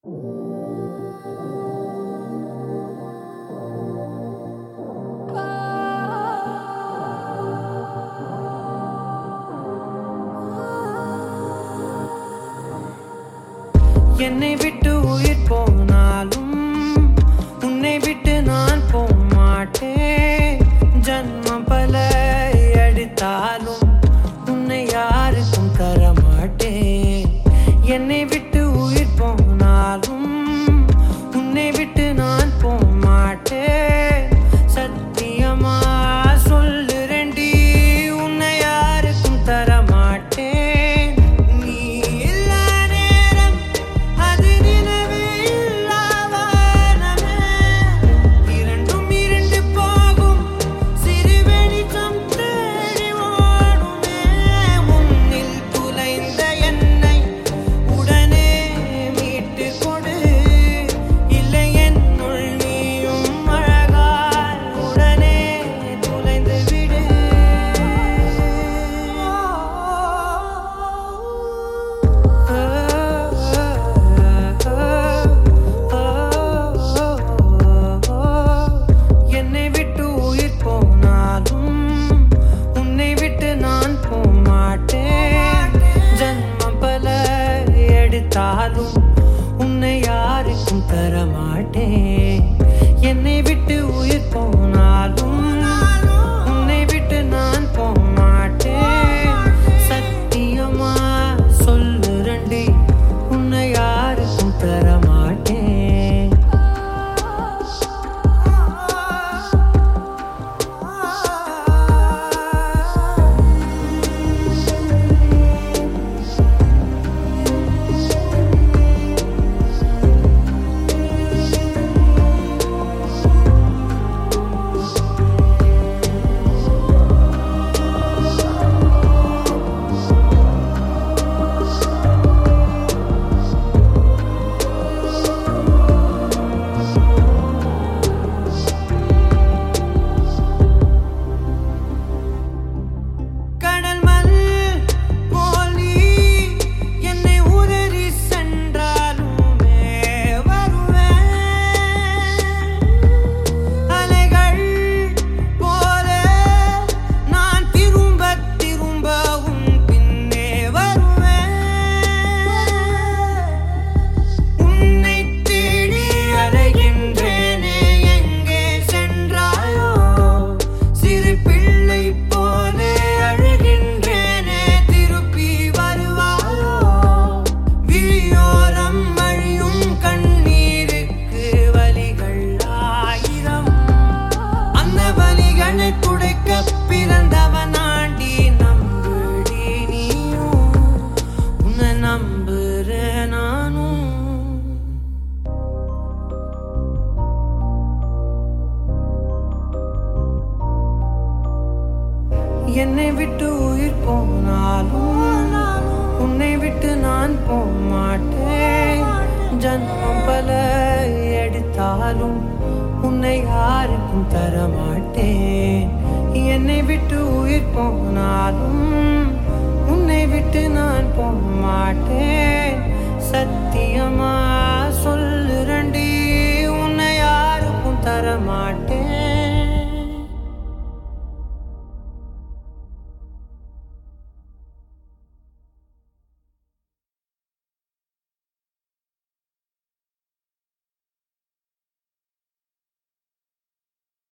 என்னை விட்டு உயிர் போனாலும் உன்னை விட்டு நான் போக மாட்டேன். ஜன்மம் பல எடுத்தாலும் உன்னை யாருக்கும் தர மாட்டேன். என்னை விட்டு உயிர் போனாலும் உன்னை விட்டு நான் போக மாட்டேன். சத்தியமா சொல்லுறேன்டி, உன்னை யாருக்கும் தர மாட்டேன். உன்னை யாருக்கும் தர மாட்டேன். என்னை விட்டு உயிர் போனாலும் உன்னை விட்டு நான் போக மாட்டேன். சத்தியமா சொல்லுறேன்டி, உன்னை யாருக்கும் தர மாட்டேன். என்னை விட்டு உயிர் போனாலும் உன்னை விட்டு நான் போக மாட்டேன். ஜன்மம் பல எடுத்தாலும் உன்னை யாருக்கும் தர மாட்டேன். என்னை விட்டு உயிர் போனாலும் உன்னை விட்டு நான் போக மாட்டேன். சத்தியமா